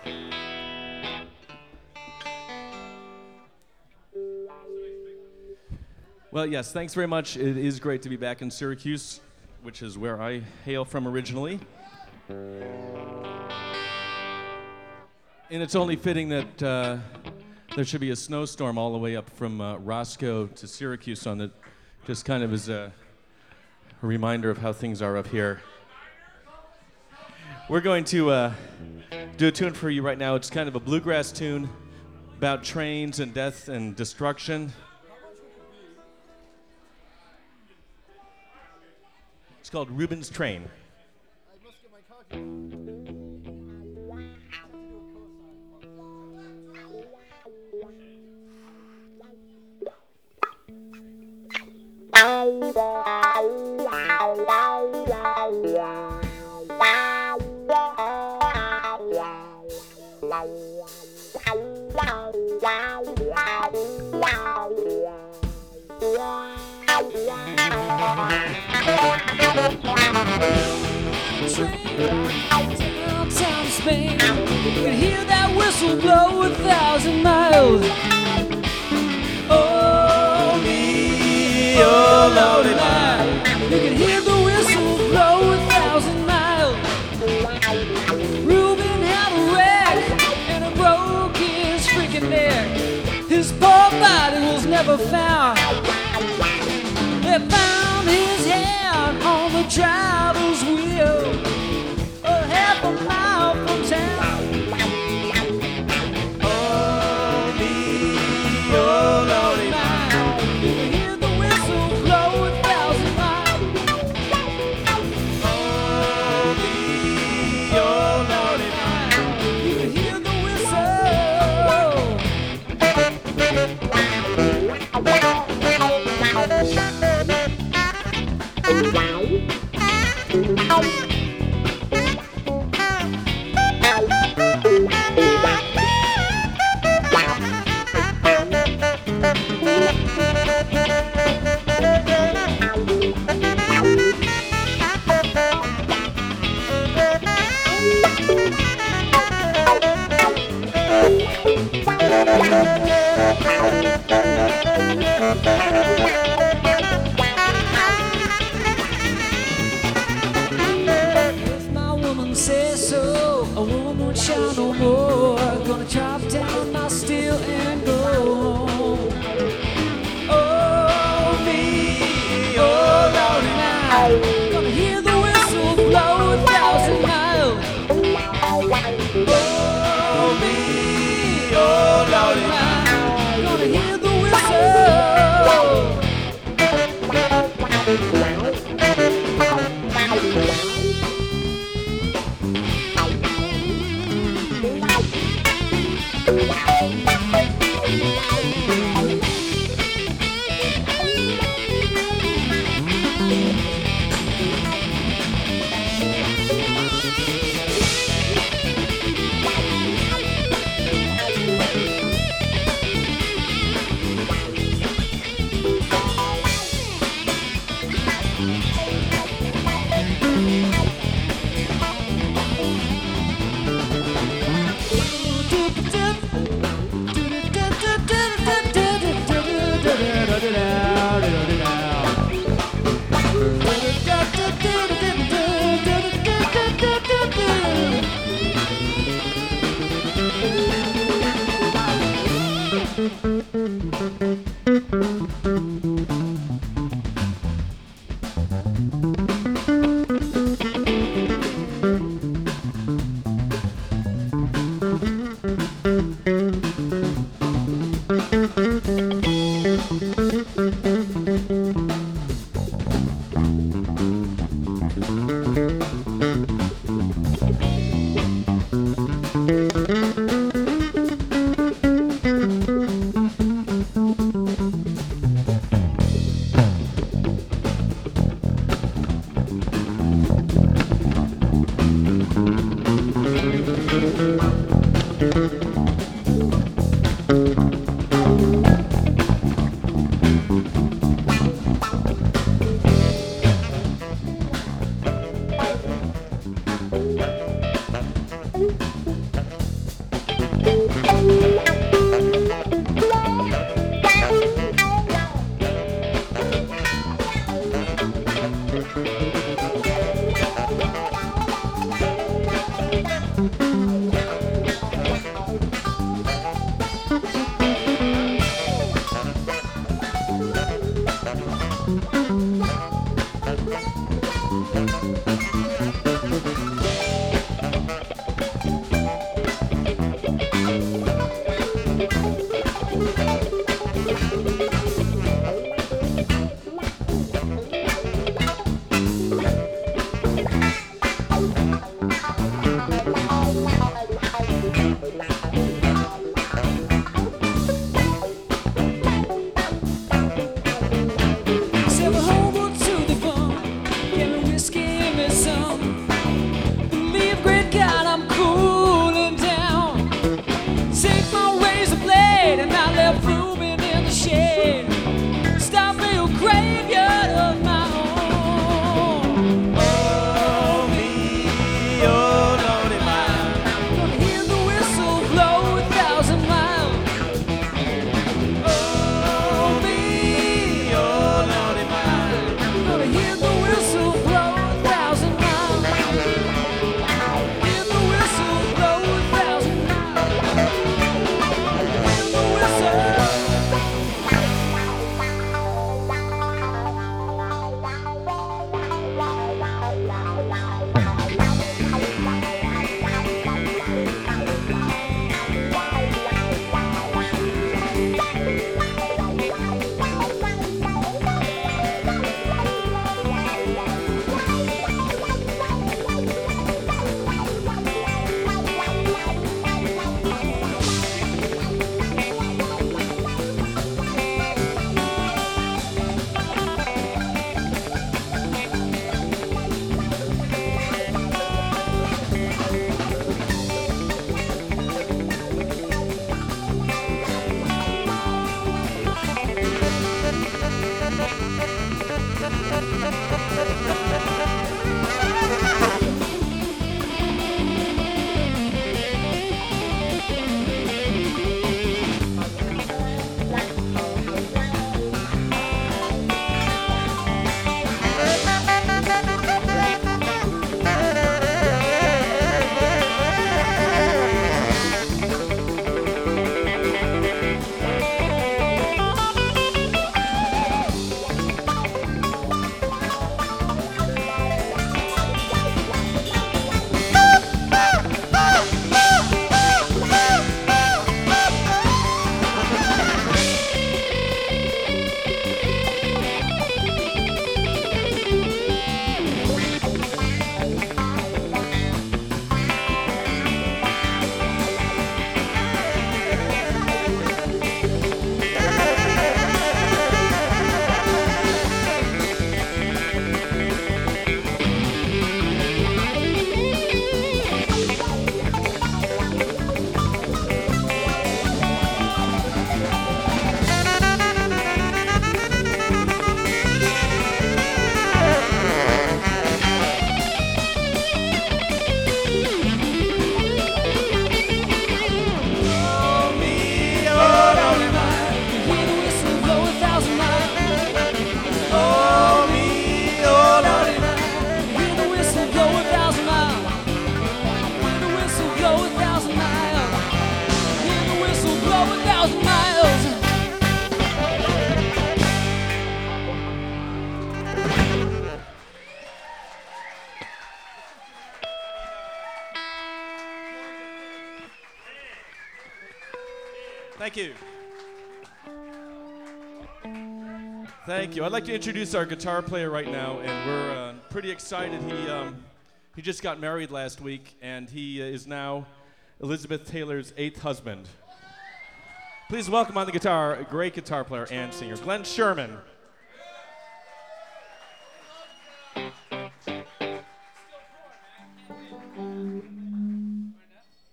Well, yes, thanks very much. It is great to be back in Syracuse, which is where I hail from originally. And it's only fitting that there should be a snowstorm all the way up from Roscoe to Syracuse on it, just kind of as a reminder of how things are up here. We're going to do a tune for you right now. It's kind of a bluegrass tune about trains and death and destruction. It's called Reuben's Train. Downtown Spain, you can hear that whistle blow 1,000 miles. Oh, me, oh, Lordy, my. You can hear the whistle blow 1,000 miles. Reuben had a wreck and it broke his freaking neck. His poor body was never found. They found his hand on the driver's wheel, a half a mile from town. Oh, me, oh, Lordy, my. You can hear the whistle blow 1,000 miles. Oh, me, oh, Lordy, my. You can hear the If my woman says so, a woman won't shout no more. Gonna chop down my steel and go home. Oh, me, oh, Lordy, my. Gonna hear the whistle blow 1,000 miles. Oh, me, oh, Lordy, my. Gonna hear the whistle. Thank you. Thank you. I'd like to introduce our guitar player right now, and we're pretty excited. He just got married last week, and he is now Elizabeth Taylor's 8th husband. Please welcome on the guitar a great guitar player and singer, Glenn Sherman.